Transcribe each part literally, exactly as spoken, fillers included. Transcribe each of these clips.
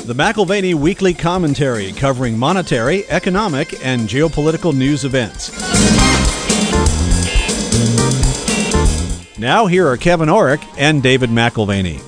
The McIlvaney Weekly Commentary, covering monetary, economic, and geopolitical news events. Now here are Kevin Orrick and David McIlvaney.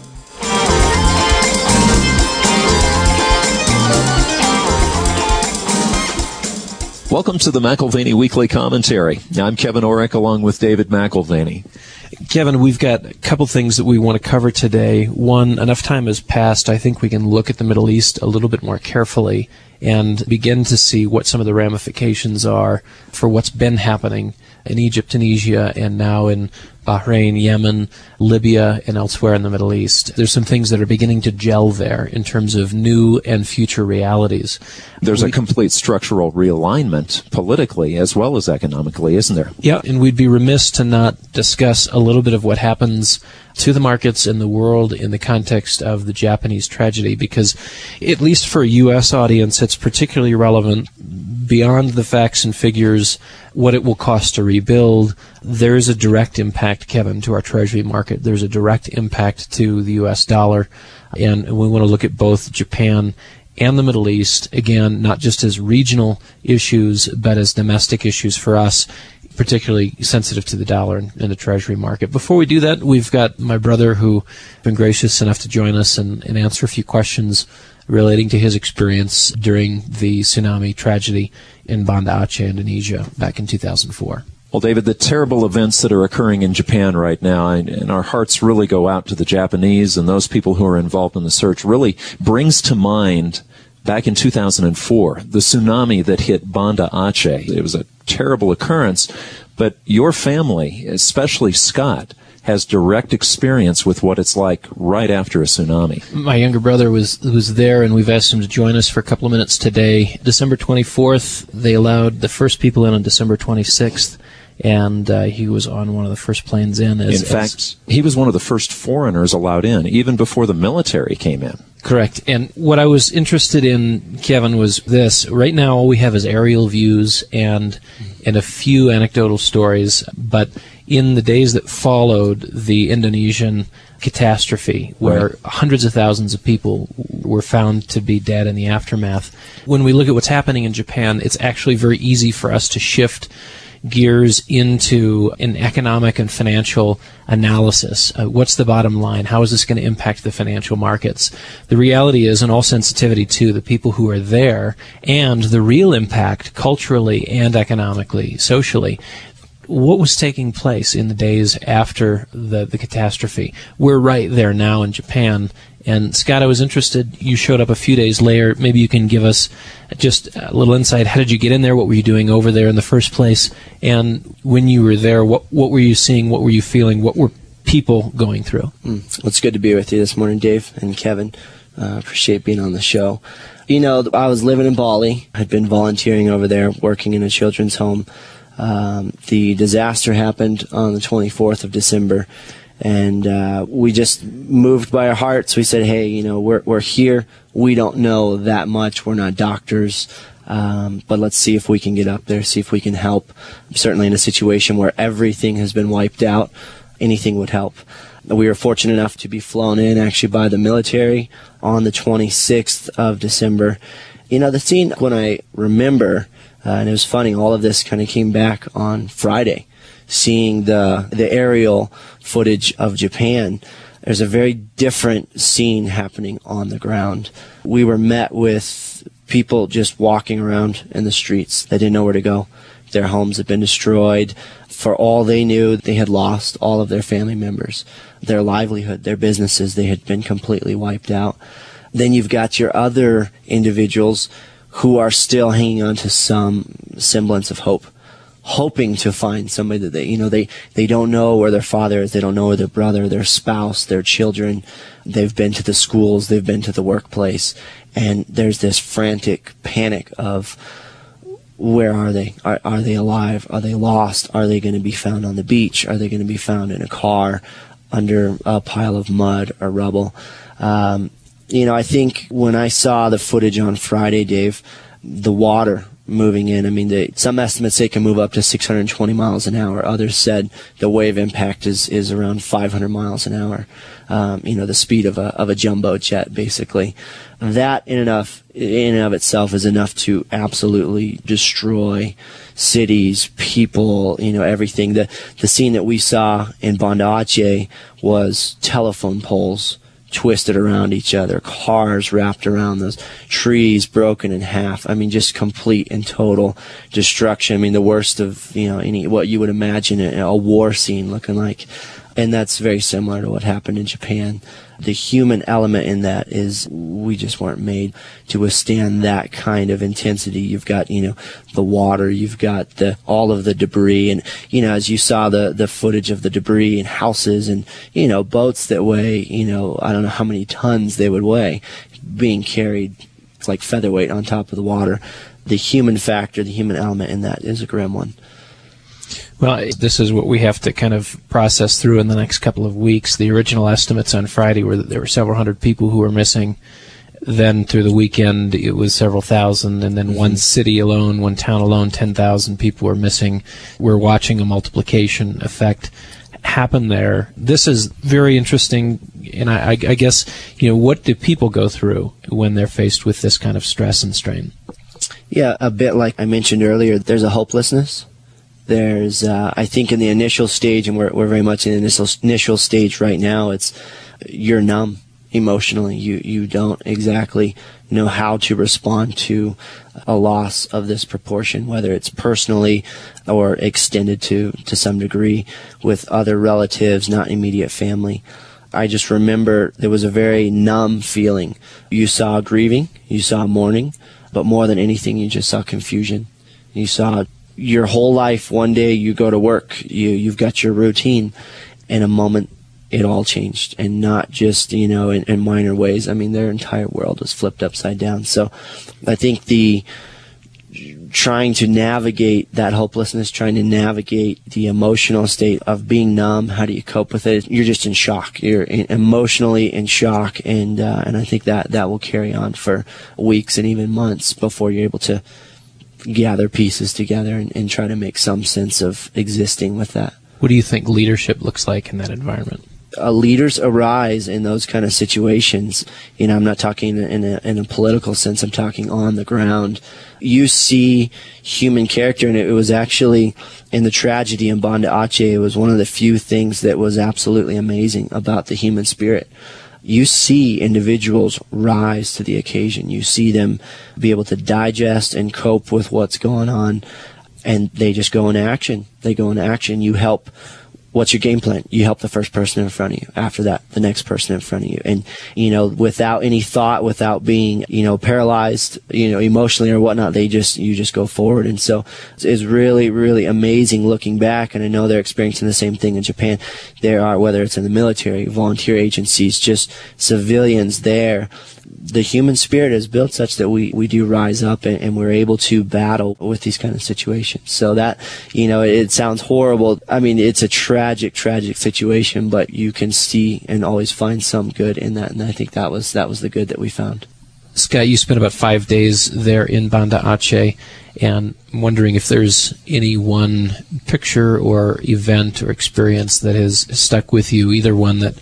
Welcome to the McIlvaney Weekly Commentary. I'm Kevin Orrick along with David McIlvaney. Kevin, we've got a couple things that we want to cover today. One, enough time has passed, I think we can look at the Middle East a little bit more carefully and begin to see what some of the ramifications are for what's been happening in Egypt, Tunisia, and now in Bahrain, Yemen, Libya, and elsewhere in the Middle East. There's some things that are beginning to gel there in terms of new and future realities. There's we, a complete structural realignment politically as well as economically, isn't there? Yeah, and we'd be remiss to not discuss a little bit of what happens to the markets and the world in the context of the Japanese tragedy, because at least for a U S audience, it's particularly relevant beyond the facts and figures, what it will cost to rebuild. There is a direct impact, Kevin, to our Treasury market. There's a direct impact to the U S dollar, and we want to look at both Japan and the Middle East, again, not just as regional issues, but as domestic issues for us, particularly sensitive to the dollar and, and the Treasury market. Before we do that, we've got my brother who's been gracious enough to join us and, and answer a few questions relating to his experience during the tsunami tragedy in Banda Aceh, Indonesia, back in two thousand four. Well, David, the terrible events that are occurring in Japan right now, and, and our hearts really go out to the Japanese and those people who are involved in the search, really brings to mind back in two thousand four, the tsunami that hit Banda Aceh. It was a terrible occurrence, but your family, especially Scott, has direct experience with what it's like right after a tsunami. My younger brother was was there, and we've asked him to join us for a couple of minutes today. December twenty-fourth, they allowed the first people in on December twenty-sixth, and uh, he was on one of the first planes in. As, in fact, as, he was one of the first foreigners allowed in, even before the military came in. Correct. And what I was interested in, Kevin, was this. Right now, all we have is aerial views and and a few anecdotal stories, but in the days that followed the Indonesian catastrophe, where right. hundreds of thousands of people were found to be dead in the aftermath, when we look at what's happening in Japan, it's actually very easy for us to shift gears into an economic and financial analysis. Uh, what's the bottom line? How is this going to impact the financial markets? The reality is, in all sensitivity to the people who are there, and the real impact culturally and economically, socially, what was taking place in the days after the, the catastrophe? We're right there now in Japan. And Scott, I was interested, you showed up a few days later. Maybe you can give us just a little insight. How did you get in there? What were you doing over there in the first place? And when you were there, what, what were you seeing? What were you feeling? What were people going through? Mm. Well, it's good to be with you this morning, Dave and Kevin. Uh, appreciate being on the show. You know, I was living in Bali. I'd been volunteering over there, working in a children's home. Um, the disaster happened on the twenty-fourth of December, and uh, we just moved by our hearts. We said, hey, you know, we're we're here. We don't know that much. We're not doctors, um, but let's see if we can get up there, see if we can help. Certainly in a situation where everything has been wiped out, anything would help. We were fortunate enough to be flown in actually by the military on the twenty-sixth of December. You know, the scene, when I remember, Uh, and it was funny, all of this kind of came back on Friday, seeing the the aerial footage of Japan. There's a very different scene happening on the ground. We were met with people just walking around in the streets. They didn't know where to go. Their homes had been destroyed. For all they knew, they had lost all of their family members, their livelihood, their businesses. They had been completely wiped out. Then you've got your other individuals who are still hanging on to some semblance of hope, hoping to find somebody that they, you know, they, they don't know where their father is, they don't know where their brother, their spouse, their children. They've been to the schools, they've been to the workplace, and there's this frantic panic of, where are they? Are, are they alive? Are they lost? Are they going to be found on the beach? Are they going to be found in a car under a pile of mud or rubble? Um, You know, I think when I saw the footage on Friday, Dave, the water moving in, I mean, the, some estimates say it can move up to six hundred twenty miles an hour. Others said the wave impact is, is around five hundred miles an hour. um, you know, the speed of a of a jumbo jet, basically. That in and of in and of itself is enough to absolutely destroy cities, people, you know, everything. The the scene that we saw in Banda Aceh was telephone poles twisted around each other, cars wrapped around those, trees broken in half. I mean, just complete and total destruction. I mean, the worst of, you know, any what you would imagine a, a war scene looking like. And that's very similar to what happened in Japan. The human element in that is we just weren't made to withstand that kind of intensity. You've got, you know, the water, you've got the all of the debris, and, you know, as you saw the, the footage of the debris and houses and, you know, boats that weigh, you know, I don't know how many tons they would weigh being carried like featherweight on top of the water. The human factor, the human element in that is a grim one. Well, this is what we have to kind of process through in the next couple of weeks. The original estimates on Friday were that there were several hundred people who were missing. Then through the weekend, it was several thousand. And then mm-hmm. one city alone, one town alone, ten thousand people were missing. We're watching a multiplication effect happen there. This is very interesting. And I, I, I guess, you know, what do people go through when they're faced with this kind of stress and strain? Yeah, a bit like I mentioned earlier, there's a hopelessness. There's, uh, I think in the initial stage, and we're, we're very much in the initial, initial stage right now, it's, you're numb emotionally. You, you don't exactly know how to respond to a loss of this proportion, whether it's personally or extended to, to some degree with other relatives, not immediate family. I just remember there was a very numb feeling. You saw grieving, you saw mourning, but more than anything, you just saw confusion. You saw your whole life, one day you go to work, you, you've got your routine. In a moment, it all changed, and not just, you know, in, in minor ways. I mean, their entire world was flipped upside down. So I think the trying to navigate that hopelessness, trying to navigate the emotional state of being numb, how do you cope with it? You're just in shock. You're in, emotionally in shock, and uh, and I think that, that will carry on for weeks and even months before you're able to gather pieces together and, and try to make some sense of existing with that. What do you think leadership looks like in that environment? Uh, leaders arise in those kind of situations. You know, I'm not talking in a, in a political sense. I'm talking on the ground. You see human character, and it was actually in the tragedy in Banda Aceh, it was one of the few things that was absolutely amazing about the human spirit. You see individuals rise to the occasion. You see them be able to digest and cope with what's going on, and they just go into action. They go into action. You help. What's your game plan? You help the first person in front of you. After that, the next person in front of you. And, you know, without any thought, without being, you know, paralyzed, you know, emotionally or whatnot, they just, you just go forward. And so it's really, really amazing looking back. And I know they're experiencing the same thing in Japan. There are, whether it's in the military, volunteer agencies, just civilians there. The human spirit is built such that we, we do rise up and, and we're able to battle with these kind of situations. So that, you know, it sounds horrible. I mean, it's a tragic, tragic situation, but you can see and always find some good in that. And I think that was, that was the good that we found. Scott, you spent about five days there in Banda Aceh, and I'm wondering if there's any one picture or event or experience that has stuck with you, either one that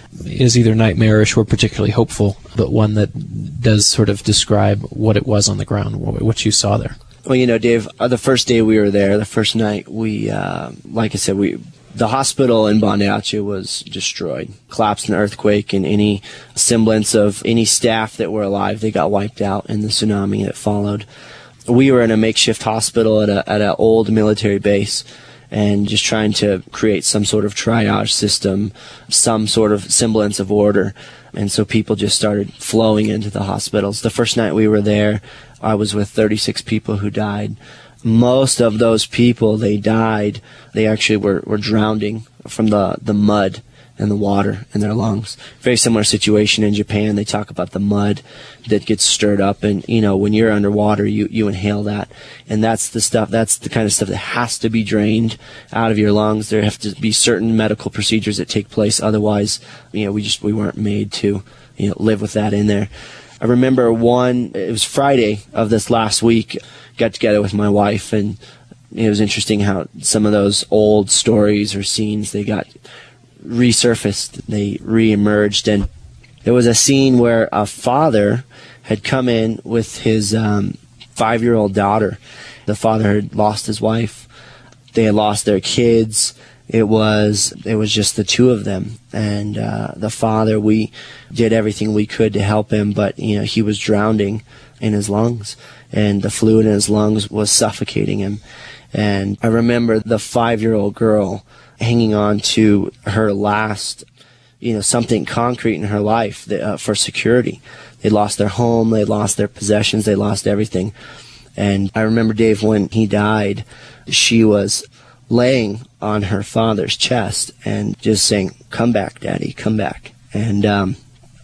is either nightmarish or particularly hopeful, but one that does sort of describe what it was on the ground, what you saw there. Well, you know, Dave, uh, the first day we were there, the first night, we, uh, like I said, we the hospital in Banda Aceh was destroyed, collapsed in an earthquake, and any semblance of any staff that were alive, they got wiped out in the tsunami that followed. We were in a makeshift hospital at a at an old military base, and just trying to create some sort of triage system, some sort of semblance of order. And so people just started flowing into the hospitals. The first night we were there, I was with thirty-six people who died. Most of those people, they died, they actually were, were drowning from the, the mud and the water in their lungs. Very similar situation in Japan. They talk about the mud that gets stirred up, and, you know, when you're underwater, you, you inhale that. And that's the stuff, that's the kind of stuff that has to be drained out of your lungs. There have to be certain medical procedures that take place. Otherwise, you know, we just, we weren't made to, you know, live with that in there. I remember one, it was Friday of this last week, got together with my wife, and it was interesting how some of those old stories or scenes, they got resurfaced, they reemerged, and there was a scene where a father had come in with his um, five-year-old daughter. The father had lost his wife. They had lost their kids. It was it was just the two of them, and uh, the father, we did everything we could to help him, but you know he was drowning in his lungs, and the fluid in his lungs was suffocating him. And I remember the five-year-old girl hanging on to her last, you know, something concrete in her life that, uh, for security. They lost their home, they lost their possessions, they lost everything. And I remember, Dave, when he died, she was laying on her father's chest and just saying, "Come back, Daddy, come back." And um,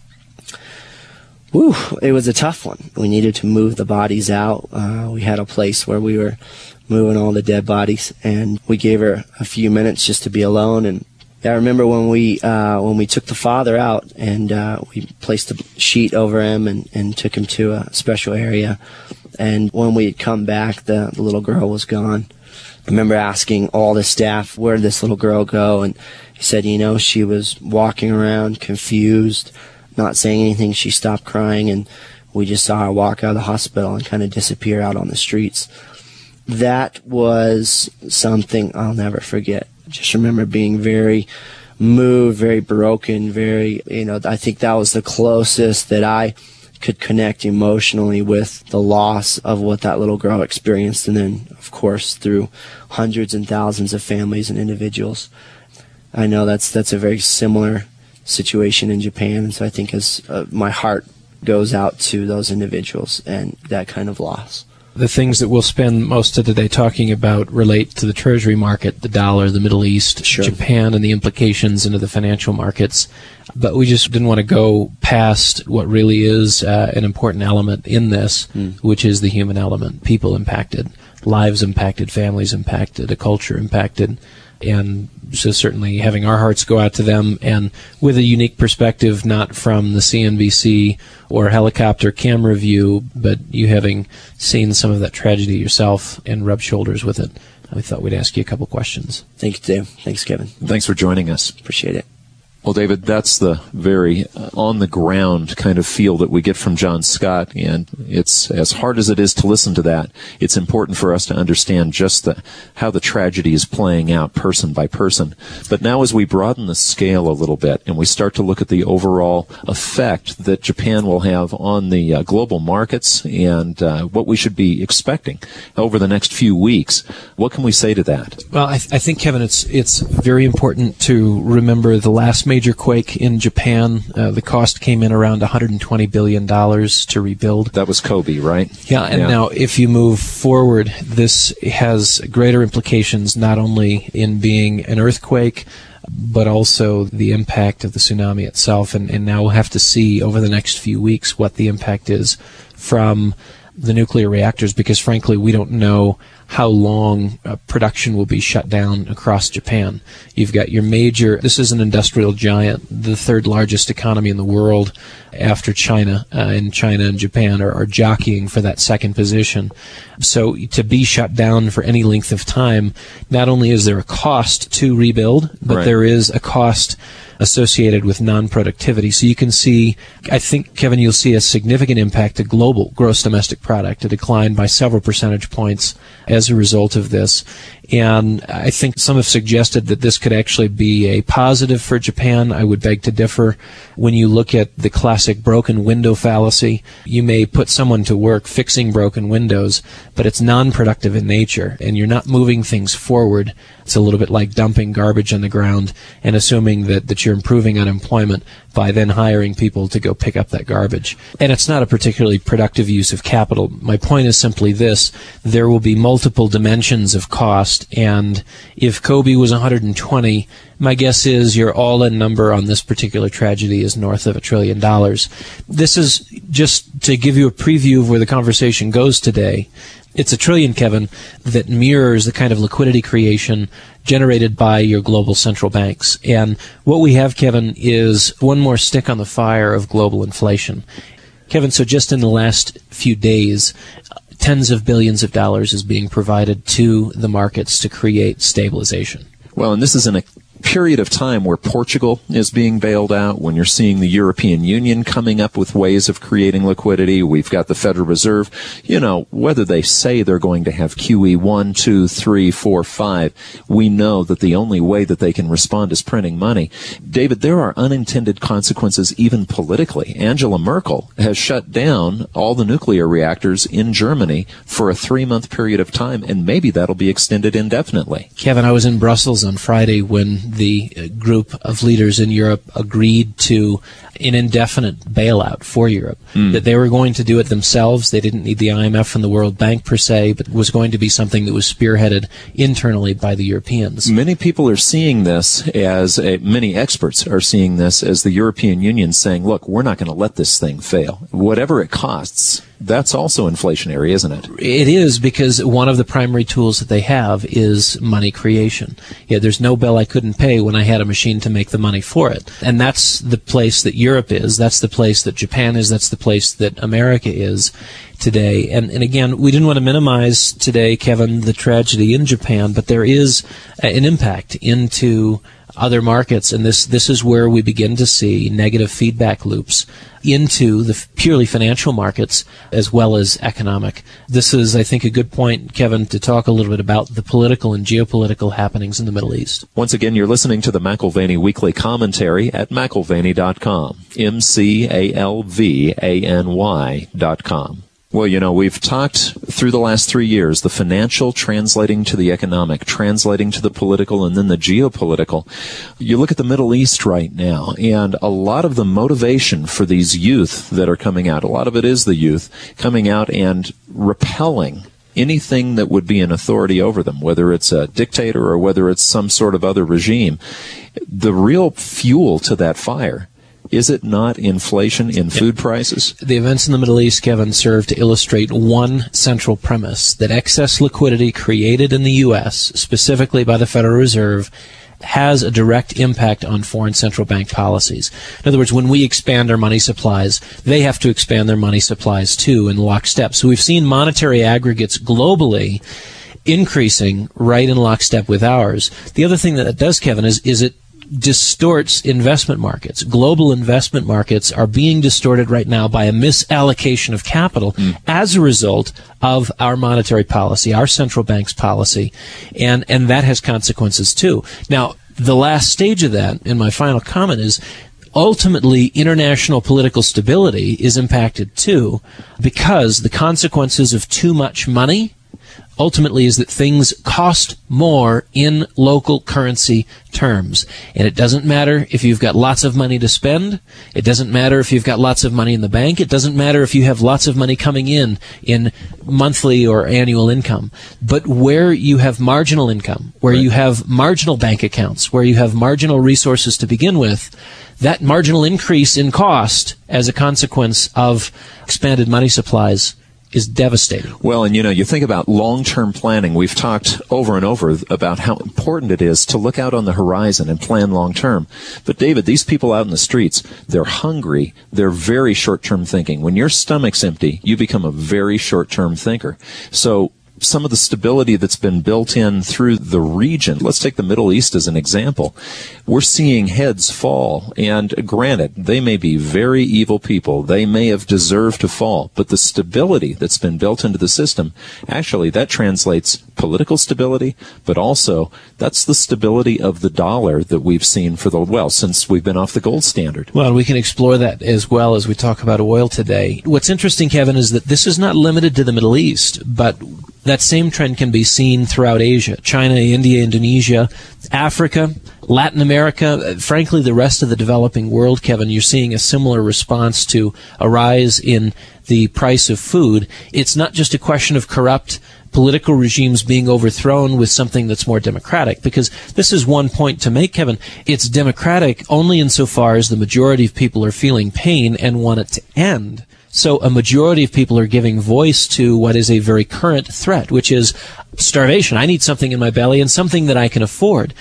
whew, it was a tough one. We needed to move the bodies out. Uh, we had a place where we were moving all the dead bodies, and we gave her a few minutes just to be alone. And I remember when we uh, when we took the father out, and uh, we placed a sheet over him and, and took him to a special area. And when we had come back, the, the little girl was gone. I remember asking all the staff, where did this little girl go? And he said, you know, she was walking around confused, not saying anything. She stopped crying, and we just saw her walk out of the hospital and kind of disappear out on the streets. That was something I'll never forget. I just remember being very moved, very broken, very, you know, I think that was the closest that I could connect emotionally with the loss of what that little girl experienced, and then, of course, through hundreds and thousands of families and individuals. I know that's that's a very similar situation in Japan, and so I think as uh, my heart goes out to those individuals and that kind of loss. The things that we'll spend most of the day talking about relate to the treasury market, the dollar, the Middle East, Sure. Japan, and the implications into the financial markets. But we just didn't want to go past what really is uh, an important element in this, mm. which is the human element. People impacted, lives impacted, families impacted, a culture impacted. And so certainly having our hearts go out to them, and with a unique perspective, not from the C N B C or helicopter camera view, but you having seen some of that tragedy yourself and rubbed shoulders with it. I thought we'd ask you a couple questions. Thank you, Dave. Thanks, Kevin. Thanks for joining us. Appreciate it. Well, David, that's the very uh, on-the-ground kind of feel that we get from John Scott, and it's as hard as it is to listen to that, it's important for us to understand just the, how the tragedy is playing out person by person. But now as we broaden the scale a little bit and we start to look at the overall effect that Japan will have on the uh, global markets and uh, what we should be expecting over the next few weeks, what can we say to that? Well, I, th- I think, Kevin, it's it's very important to remember the last major quake in Japan. Uh, the cost came in around one hundred twenty billion dollars to rebuild. That was Kobe, right? Yeah, and yeah. Now if you move forward, this has greater implications not only in being an earthquake, but also the impact of the tsunami itself. And, and now we'll have to see over the next few weeks what the impact is from the nuclear reactors, because frankly we don't know how long uh, production will be shut down across Japan. You've got your major, this is an industrial giant, the third largest economy in the world after China, uh, and China and Japan are, are jockeying for that second position. So to be shut down for any length of time, not only is there a cost to rebuild, but right. there is a cost associated with non-productivity. So you can see, I think, Kevin, you'll see a significant impact to global gross domestic product, a decline by several percentage points as a result of this. And I think some have suggested that this could actually be a positive for Japan. I would beg to differ. When you look at the classic broken window fallacy, you may put someone to work fixing broken windows, but it's non-productive in nature, and you're not moving things forward. It's a little bit like dumping garbage on the ground and assuming that, that you're improving unemployment by then hiring people to go pick up that garbage. And it's not a particularly productive use of capital. My point is simply this: there will be multiple dimensions of cost, and if Kobe was one hundred twenty, my guess is your all-in number on this particular tragedy is north of a trillion dollars. This is just to give you a preview of where the conversation goes today. It's a trillion, Kevin, that mirrors the kind of liquidity creation generated by your global central banks. And what we have, Kevin, is one more stick on the fire of global inflation. Kevin, so just in the last few days, tens of billions of dollars is being provided to the markets to create stabilization. Well, and this is an period of time where Portugal is being bailed out, when you're seeing the European Union coming up with ways of creating liquidity, we've got the Federal Reserve, you know, whether they say they're going to have Q E one, two, three, four, five, we know that the only way that they can respond is printing money. David, there are unintended consequences even politically. Angela Merkel has shut down all the nuclear reactors in Germany for a three-month period of time, and maybe that'll be extended indefinitely. Kevin, I was in Brussels on Friday when the group of leaders in Europe agreed to an indefinite bailout for Europe, mm. that they were going to do it themselves. They didn't need the I M F and the World Bank per se, but it was going to be something that was spearheaded internally by the Europeans. Many people are seeing this as, a, many experts are seeing this as the European Union saying, look, we're not going to let this thing fail. Whatever it costs, that's also inflationary, isn't it? It is, because one of the primary tools that they have is money creation. Yeah, there's no bill I couldn't pay when I had a machine to make the money for it. And that's the place that Europe is. That's the place that Japan is. That's the place that America is today. And, and again, we didn't want to minimize today, Kevin, the tragedy in Japan, but there is an impact into other markets, and this this is where we begin to see negative feedback loops into the purely financial markets as well as economic. This is, I think, a good point, Kevin, to talk a little bit about the political and geopolitical happenings in the Middle East. Once again, you're listening to the McAlvany Weekly Commentary at McAlvany dot com. M C A L V A N Y dot com. Well, you know, we've talked through the last three years, the financial translating to the economic, translating to the political, and then the geopolitical. You look at the Middle East right now, and a lot of the motivation for these youth that are coming out, a lot of it is the youth coming out and repelling anything that would be an authority over them, whether it's a dictator or whether it's some sort of other regime. The real fuel to that fire, is it not inflation in food prices? The events in the Middle East, Kevin, serve to illustrate one central premise, that excess liquidity created in the U S, specifically by the Federal Reserve, has a direct impact on foreign central bank policies. In other words, when we expand our money supplies, they have to expand their money supplies too in lockstep. So we've seen monetary aggregates globally increasing right in lockstep with ours. The other thing that it does, Kevin, is, is it distorts investment markets. Global investment markets are being distorted right now by a misallocation of capital mm. as a result of our monetary policy, our central bank's policy, and, and that has consequences too. Now, the last stage of that, in my final comment, is ultimately international political stability is impacted too, because the consequences of too much money ultimately is that things cost more in local currency terms. And it doesn't matter if you've got lots of money to spend. It doesn't matter if you've got lots of money in the bank. It doesn't matter if you have lots of money coming in in monthly or annual income. But where you have marginal income, where right. you have marginal bank accounts, where you have marginal resources to begin with, that marginal increase in cost as a consequence of expanded money supplies is devastating. Well, and you know, you think about long-term planning. We've talked over and over about how important it is to look out on the horizon and plan long-term. But David, these people out in the streets, they're hungry. They're very short-term thinking. When your stomach's empty, you become a very short-term thinker. So some of the stability that's been built in through the region. Let's take the Middle East as an example. We're seeing heads fall, and granted, they may be very evil people. They may have deserved to fall, but the stability that's been built into the system, actually, that translates political stability, but also that's the stability of the dollar that we've seen for the, well, since we've been off the gold standard. Well, we can explore that as well as we talk about oil today. What's interesting, Kevin, is that this is not limited to the Middle East, but that same trend can be seen throughout Asia, China, India, Indonesia, Africa, Latin America, frankly, the rest of the developing world, Kevin. You're seeing a similar response to a rise in the price of food. It's not just a question of corrupt political regimes being overthrown with something that's more democratic, because this is one point to make, Kevin. It's democratic only insofar as the majority of people are feeling pain and want it to end. So a majority of people are giving voice to what is a very current threat, which is starvation. I need something in my belly and something that I can afford.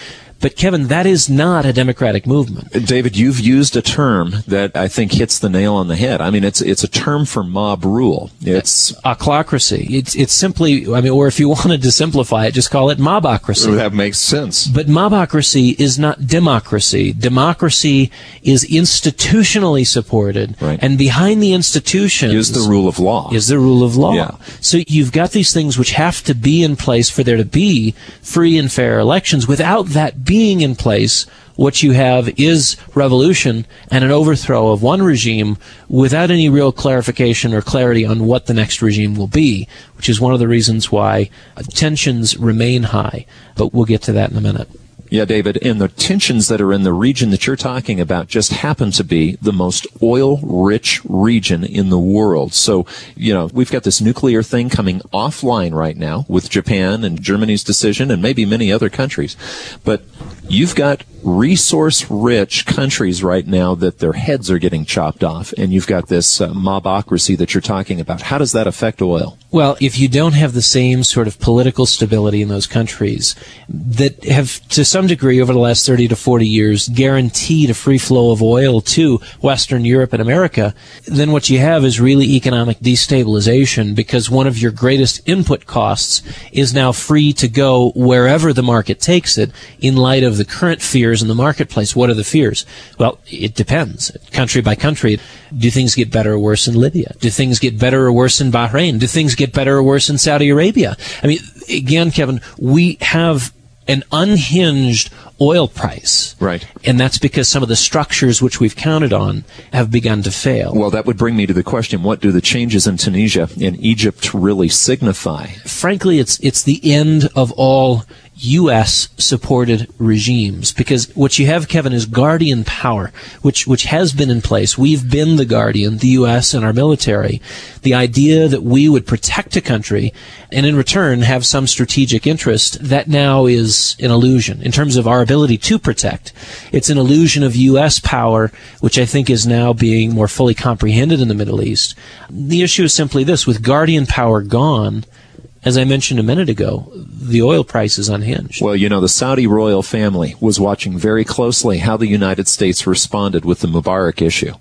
But, Kevin, that is not a democratic movement. David, you've used a term that I think hits the nail on the head. I mean, it's it's a term for mob rule. It's ochlocracy. It's it's simply, I mean, or if you wanted to simplify it, just call it mobocracy. That makes sense. But mobocracy is not democracy. Democracy is institutionally supported, right. and behind the institutions is the rule of law. Is the rule of law. Yeah. So you've got these things which have to be in place for there to be free and fair elections. Without that being in place, what you have is revolution and an overthrow of one regime without any real clarification or clarity on what the next regime will be, which is one of the reasons why tensions remain high. But we'll get to that in a minute. Yeah, David, and the tensions that are in the region that you're talking about just happen to be the most oil-rich region in the world. So, you know, we've got this nuclear thing coming offline right now with Japan and Germany's decision and maybe many other countries. But you've got resource-rich countries right now that their heads are getting chopped off, and you've got this uh, mobocracy that you're talking about. How does that affect oil? Well, if you don't have the same sort of political stability in those countries that have, to some degree, over the last thirty to forty years, guaranteed a free flow of oil to Western Europe and America, then what you have is really economic destabilization, because one of your greatest input costs is now free to go wherever the market takes it in light of the current fears in the marketplace. What are the fears? Well, it depends. Country by country. Do things get better or worse in Libya? Do things get better or worse in Bahrain? Do things get better or worse in Saudi Arabia? I mean, again, Kevin, we have an unhinged oil price. Right. And that's because some of the structures which we've counted on have begun to fail. Well, that would bring me to the question, what do the changes in Tunisia and Egypt really signify? Frankly, it's it's the end of all U S-supported regimes, because what you have, Kevin, is guardian power, which which has been in place. We've been the guardian, the U S and our military. The idea that we would protect a country and in return have some strategic interest, that now is an illusion in terms of our ability to protect. It's an illusion of U S power, which I think is now being more fully comprehended in the Middle East. The issue is simply this: with guardian power gone, as I mentioned a minute ago, the oil price is unhinged. Well, you know, the Saudi royal family was watching very closely how the United States responded with the Mubarak issue.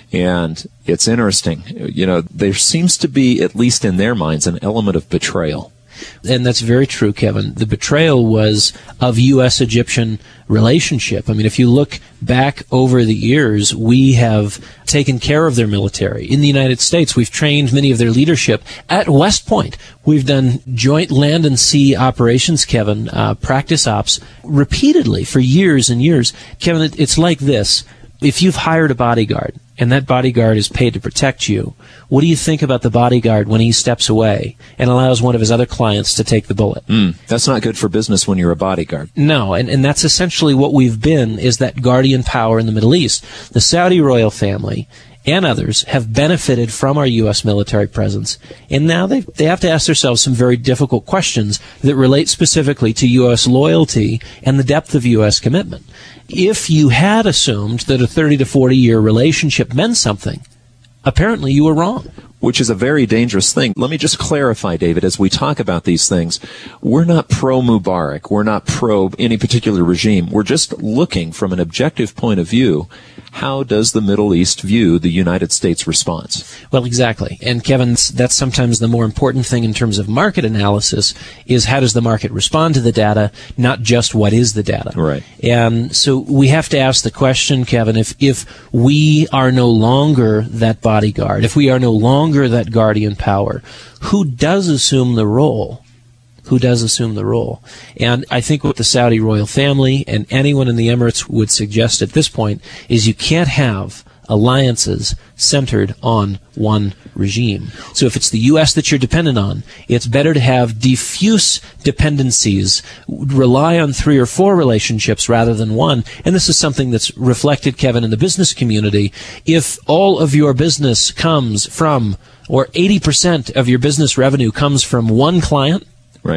And it's interesting. You know, there seems to be, at least in their minds, an element of betrayal. And that's very true, Kevin. The betrayal was of U S Egyptian relationship. I mean, if you look back over the years, we have taken care of their military. In the United States, we've trained many of their leadership. At West Point, we've done joint land and sea operations, Kevin, uh, practice ops, repeatedly for years and years. Kevin, it, it's like this. If you've hired a bodyguard, and that bodyguard is paid to protect you, what do you think about the bodyguard when he steps away and allows one of his other clients to take the bullet? Mm, that's not good for business when you're a bodyguard. No, and, and that's essentially what we've been, is that guardian power in the Middle East. The Saudi royal family and others have benefited from our U S military presence, and now they they have to ask themselves some very difficult questions that relate specifically to U S loyalty and the depth of U S commitment. If you had assumed that a thirty to forty year relationship meant something, apparently you were wrong. Which is a very dangerous thing. Let me just clarify, David, as we talk about these things, we're not pro-Mubarak. We're not pro any particular regime. We're just looking from an objective point of view, how does the Middle East view the United States response? Well, exactly. And Kevin, that's sometimes the more important thing in terms of market analysis, is how does the market respond to the data, not just what is the data. Right. And so we have to ask the question, Kevin, if, if we are no longer that bodyguard, if we are no longer that guardian power, who does assume the role? Who does assume the role? And I think what the Saudi royal family and anyone in the Emirates would suggest at this point is you can't have alliances centered on one regime. So if it's the U S that you're dependent on, it's better to have diffuse dependencies, rely on three or four relationships rather than one. And this is something that's reflected, Kevin, in the business community. If all of your business comes from, or eighty percent of your business revenue comes from one client, right,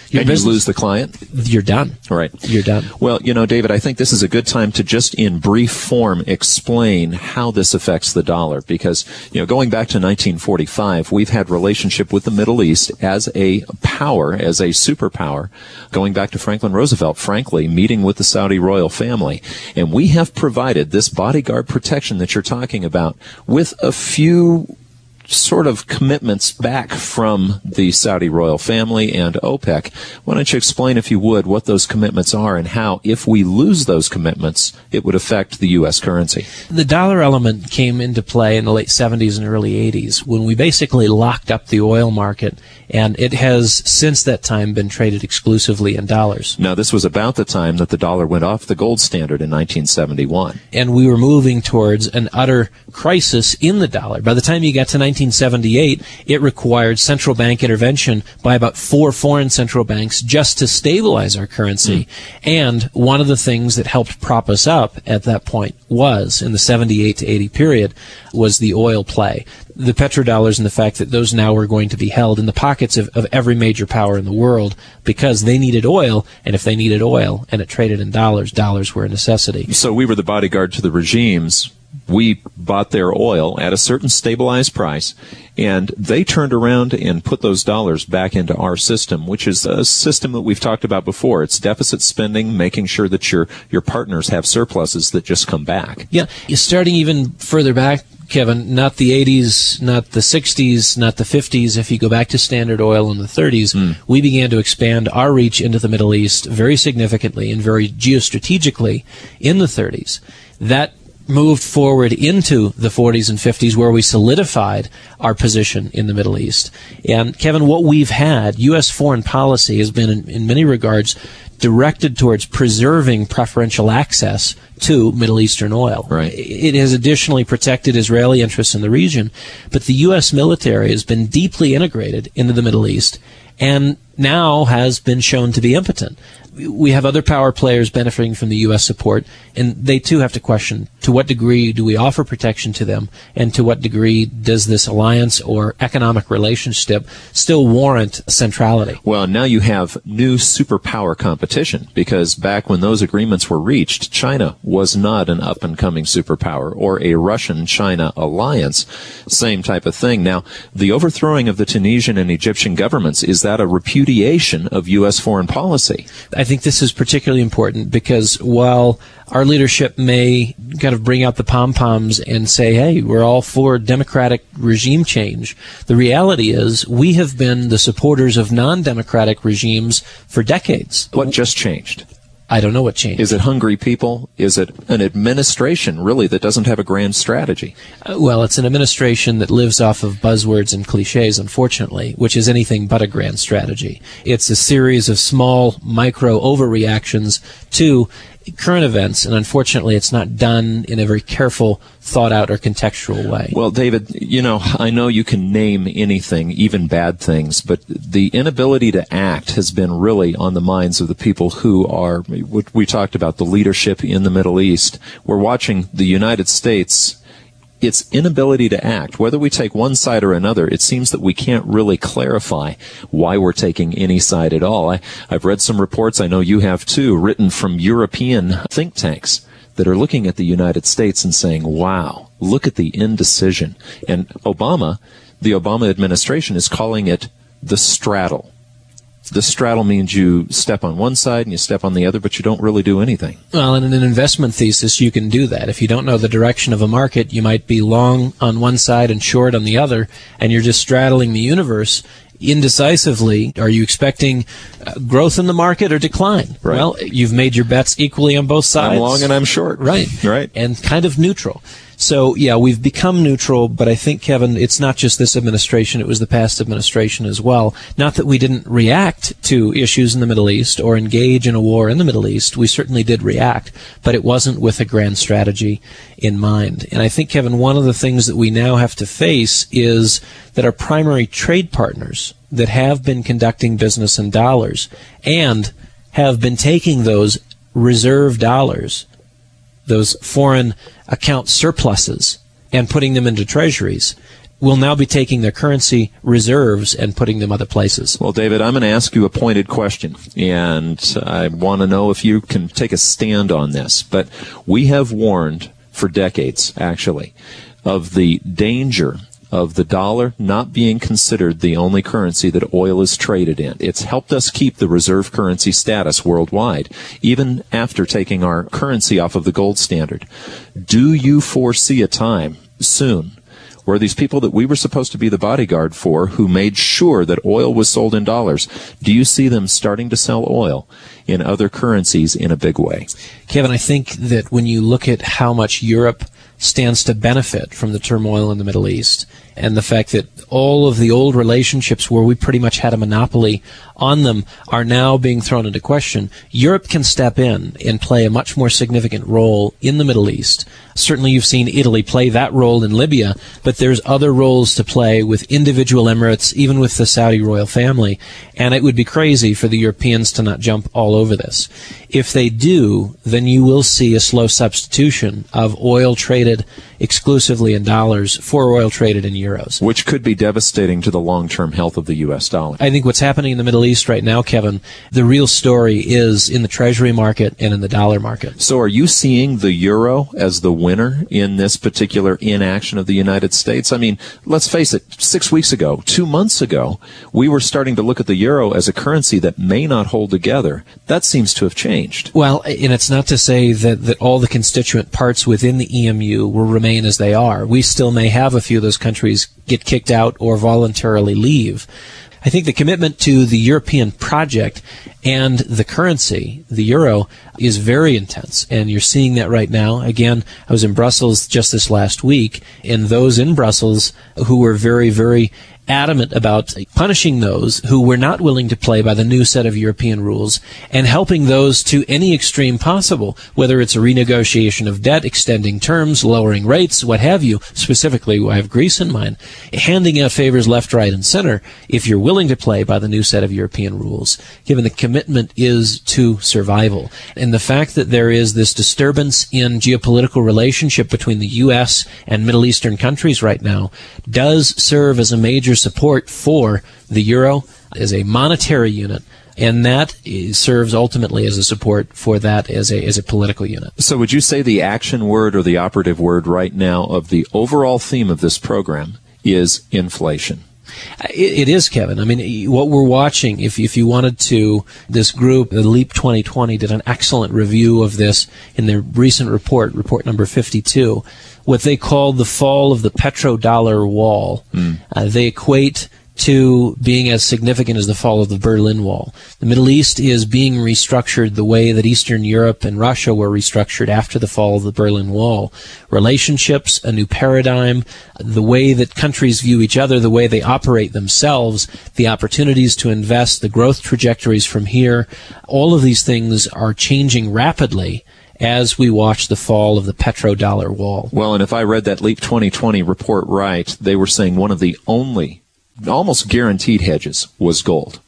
Your and business, you lose the client? You're done. Right. You're done. Well, you know, David, I think this is a good time to just in brief form explain how this affects the dollar because, you know, going back to nineteen forty-five, we've had relationship with the Middle East as a power, as a superpower, going back to Franklin Roosevelt, frankly, meeting with the Saudi royal family. And we have provided this bodyguard protection that you're talking about with a few sort of commitments back from the Saudi royal family and OPEC. Why don't you explain, if you would, what those commitments are and how, if we lose those commitments, it would affect the U S currency? The dollar element came into play in the late seventies and early eighties when we basically locked up the oil market, and it has since that time been traded exclusively in dollars. Now, this was about the time that the dollar went off the gold standard in nineteen seventy-one. And we were moving towards an utter crisis in the dollar. By the time you got to nineteen seventy-eight, it required central bank intervention by about four foreign central banks just to stabilize our currency. Mm. And one of the things that helped prop us up at that point was, in the seventy-eight to eighty period, was the oil play. The petrodollars and the fact that those now were going to be held in the pockets of, of every major power in the world because they needed oil, and if they needed oil and it traded in dollars, dollars were a necessity. So we were the bodyguard to the regimes. We bought their oil at a certain stabilized price, and they turned around and put those dollars back into our system, which is a system that we've talked about before. It's deficit spending, making sure that your your partners have surpluses that just come back. Yeah, starting even further back, Kevin, not the eighties, not the sixties, not the fifties. If you go back to Standard Oil in the thirties, mm. we began to expand our reach into the Middle East very significantly and very geostrategically in the thirties. That moved forward into the forties and fifties, where we solidified our position in the Middle East. And, Kevin, what we've had, U S foreign policy has been, in, in many regards, directed towards preserving preferential access to Middle Eastern oil. Right. It has additionally protected Israeli interests in the region, but the U S military has been deeply integrated into the Middle East and now has been shown to be impotent. We have other power players benefiting from the U S support, and they too have to question to what degree do we offer protection to them, and to what degree does this alliance or economic relationship still warrant centrality? Well, now you have new superpower competition, because back when those agreements were reached, China was not an up-and-coming superpower, or a Russian-China alliance. Same type of thing. Now, the overthrowing of the Tunisian and Egyptian governments, is that a repudiation of U S foreign policy? I think this is particularly important because while our leadership may kind of bring out the pom-poms and say, hey, we're all for democratic regime change, the reality is we have been the supporters of non-democratic regimes for decades. What just changed? I don't know what changed. Is it hungry people? Is it an administration, really, that doesn't have a grand strategy? Uh, well, it's an administration that lives off of buzzwords and cliches, unfortunately, which is anything but a grand strategy. It's a series of small, micro overreactions to current events, and unfortunately it's not done in a very careful, thought-out, or contextual way. Well, David, you know, I know you can name anything, even bad things, but the inability to act has been really on the minds of the people who are, we talked about the leadership in the Middle East. We're watching the United States. Its inability to act, whether we take one side or another, it seems that we can't really clarify why we're taking any side at all. I, I've read some reports, I know you have too, written from European think tanks that are looking at the United States and saying, wow, look at the indecision. And Obama, the Obama administration, is calling it the straddle. The straddle means you step on one side and you step on the other, but you don't really do anything. Well, in an investment thesis, you can do that. If you don't know the direction of a market, you might be long on one side and short on the other, and you're just straddling the universe indecisively. Are you expecting uh, growth in the market or decline? Right. Well, you've made your bets equally on both sides. I'm long and I'm short. Right. Right. And kind of neutral. So, yeah, we've become neutral, but I think, Kevin, it's not just this administration, it was the past administration as well. Not that we didn't react to issues in the Middle East or engage in a war in the Middle East. We certainly did react, but it wasn't with a grand strategy in mind. And I think, Kevin, one of the things that we now have to face is that our primary trade partners that have been conducting business in dollars and have been taking those reserve dollars, those foreign account surpluses, and putting them into treasuries, will now be taking their currency reserves and putting them other places. Well, David, I'm going to ask you a pointed question, and I want to know if you can take a stand on this. But we have warned for decades, actually, of the danger of the dollar not being considered the only currency that oil is traded in. It's helped us keep the reserve currency status worldwide, even after taking our currency off of the gold standard. Do you foresee a time soon where these people that we were supposed to be the bodyguard for, who made sure that oil was sold in dollars, do you see them starting to sell oil in other currencies in a big way? Kevin, I think that when you look at how much Europe stands to benefit from the turmoil in the Middle East, and the fact that all of the old relationships where we pretty much had a monopoly on them are now being thrown into question, Europe can step in and play a much more significant role in the Middle East. Certainly you've seen Italy play that role in Libya, but there's other roles to play with individual emirates, even with the Saudi royal family, and it would be crazy for the Europeans to not jump all over this. If they do, then you will see a slow substitution of oil traded exclusively in dollars for oil traded in euros. Which could be devastating to the long-term health of the U S dollar. I think what's happening in the Middle East right now, Kevin, the real story is in the treasury market and in the dollar market. So are you seeing the euro as the winner in this particular inaction of the United States? I mean, let's face it, six weeks ago, two months ago, we were starting to look at the euro as a currency that may not hold together. That seems to have changed. Well, and it's not to say that, that all the constituent parts within the E M U will remain as they are. We still may have a few of those countries get kicked out or voluntarily leave. I think the commitment to the European project and the currency, the euro, is very intense, and you're seeing that right now. Again, I was in Brussels just this last week, and those in Brussels who were very, very adamant about punishing those who were not willing to play by the new set of European rules and helping those to any extreme possible, whether it's a renegotiation of debt, extending terms, lowering rates, what have you. Specifically, I have Greece in mind, handing out favors left, right, and center if you're willing to play by the new set of European rules, given the commitment is to survival. And the fact that there is this disturbance in geopolitical relationship between the U S and Middle Eastern countries right now does serve as a major support for the euro as a monetary unit, and that serves ultimately as a support for that as a as a political unit. So would you say the action word or the operative word right now of the overall theme of this program is inflation? It, it is, Kevin. I mean, what we're watching, if if you wanted to, this group, the Leap twenty twenty, did an excellent review of this in their recent report, report number fifty-two, what they called the fall of the petrodollar wall. Mm. Uh, they equate to being as significant as the fall of the Berlin Wall. The Middle East is being restructured the way that Eastern Europe and Russia were restructured after the fall of the Berlin Wall. Relationships, a new paradigm, the way that countries view each other, the way they operate themselves, the opportunities to invest, the growth trajectories from here, all of these things are changing rapidly as we watch the fall of the petrodollar wall. Well, and if I read that Leap twenty twenty report right, they were saying one of the only almost guaranteed hedges was gold.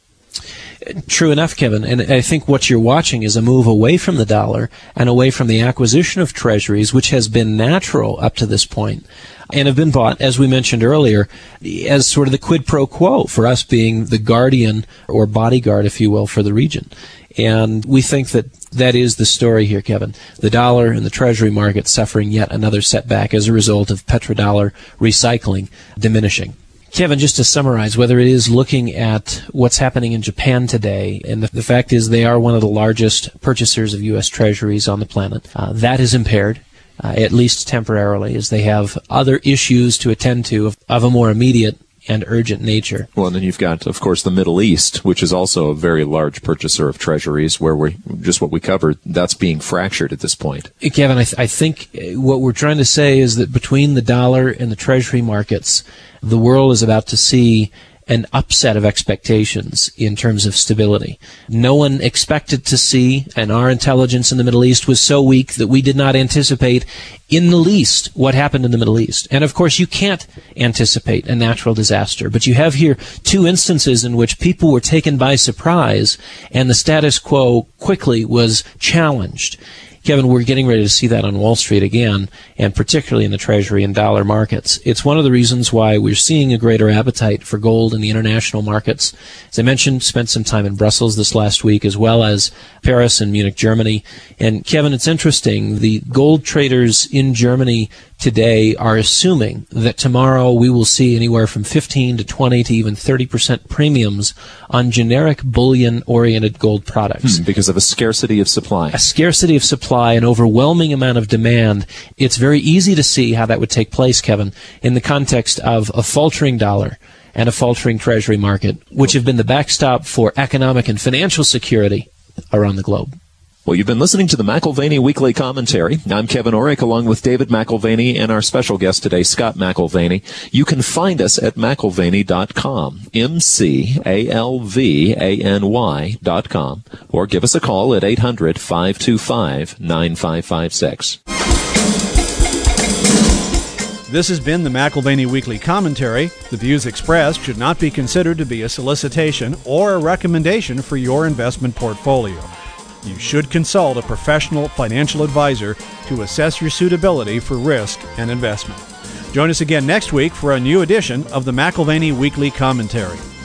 True enough, Kevin. And I think what you're watching is a move away from the dollar and away from the acquisition of treasuries, which has been natural up to this point, and have been bought, as we mentioned earlier, as sort of the quid pro quo for us being the guardian or bodyguard, if you will, for the region. And we think that that is the story here, Kevin. The dollar and the treasury market suffering yet another setback as a result of petrodollar recycling diminishing. Kevin, just to summarize, whether it is looking at what's happening in Japan today, and the, the fact is they are one of the largest purchasers of U S treasuries on the planet, uh, that is impaired, uh, at least temporarily, as they have other issues to attend to of, of a more immediate and urgent nature. Well, and then you've got, of course, the Middle East, which is also a very large purchaser of treasuries, where we just what we covered, that's being fractured at this point. Kevin, I, th- I think what we're trying to say is that between the dollar and the treasury markets, the world is about to see an upset of expectations in terms of stability. No one expected to see, and our intelligence in the Middle East was so weak that we did not anticipate in the least what happened in the Middle East. And of course, you can't anticipate a natural disaster, but you have here two instances in which people were taken by surprise and the status quo quickly was challenged. Kevin, we're getting ready to see that on Wall Street again, and particularly in the Treasury and dollar markets. It's one of the reasons why we're seeing a greater appetite for gold in the international markets. As I mentioned, spent some time in Brussels this last week, as well as Paris and Munich, Germany. And Kevin, it's interesting, the gold traders in Germany today are assuming that tomorrow we will see anywhere from fifteen to twenty to even thirty percent premiums on generic bullion-oriented gold products. Hmm, because of a scarcity of supply. A scarcity of supply, an overwhelming amount of demand. It's very easy to see how that would take place, Kevin, in the context of a faltering dollar and a faltering treasury market, which have been the backstop for economic and financial security around the globe. Well, you've been listening to the McAlvany Weekly Commentary. I'm Kevin Orrick, along with David McAlvany and our special guest today, Scott McAlvany. You can find us at McAlvany dot com, M C A L V A N Y dot com, or give us a call at eight hundred, five two five, nine five five six. This has been the McAlvany Weekly Commentary. The views expressed should not be considered to be a solicitation or a recommendation for your investment portfolio. You should consult a professional financial advisor to assess your suitability for risk and investment. Join us again next week for a new edition of the McAlvany Weekly Commentary.